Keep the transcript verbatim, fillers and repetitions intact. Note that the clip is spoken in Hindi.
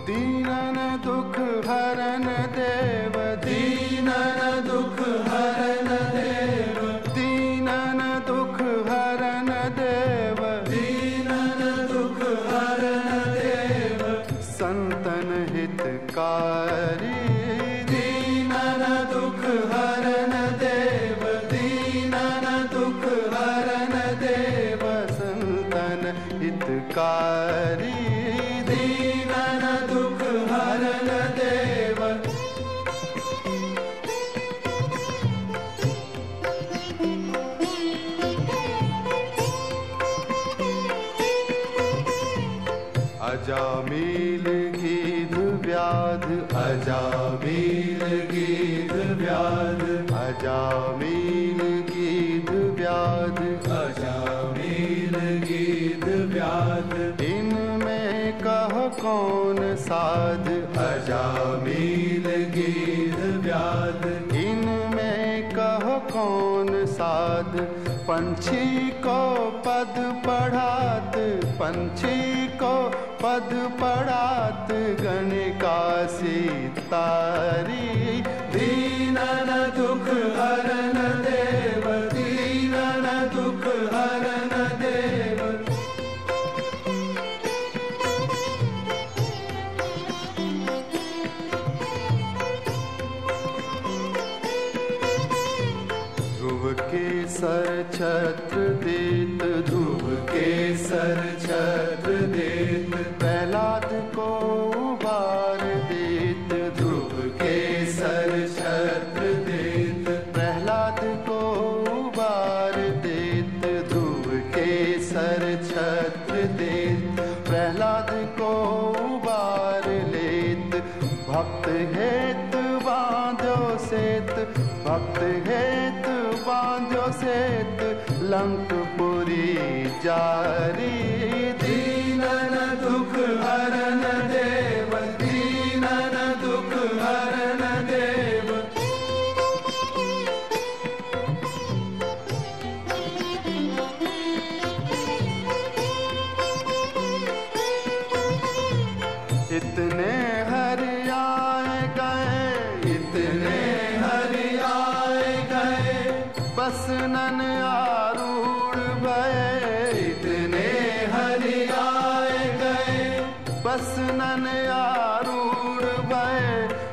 दीनन दुख हरन देव, दीनन दुख हरन देव, दीनन दुख हरन देव, दीनन दुख हरन देव, संतन हितकारी। दीनन दुख हरन देव, दीनन दुख हरन देव, संतन हितकारी। दीनन दुख हरन देव। अजामिल गीध व्याध, अजामिल गीध व्याध, अजामिल गीध व्याध, अजामिल गीध व्याध, इनमें कह कौन साध। अजामिल गीध व्याध, इनमें कह कौन साध। पंछी को पद पढ़ात, पंछी को पद पढ़ात, गणिका सितारी। दीनन दुख हरन देव, दीनन दुख हरन देव। ध्रुव के सर छत्र देत, ध्रुव के सर छत्र देत, प्रहलाद को उबार देत। ध्रुव के सर छत्र देत, प्रहलाद को उबार देत, ध्रुव के सर छत्र देत, प्रहलाद को उबार लेत। भक्त हेत बांधो सेत, भक्त हेत बांधो सेत, लंकपुरी जारी। दीनन दुख हरन देव, दीनन दुख हरन देव। इतने हरि आए गए, इतने हरि आए गए, बस नन आरूढ़ भये। इतने हरि आए गए, बस नन आरूढ़ भये,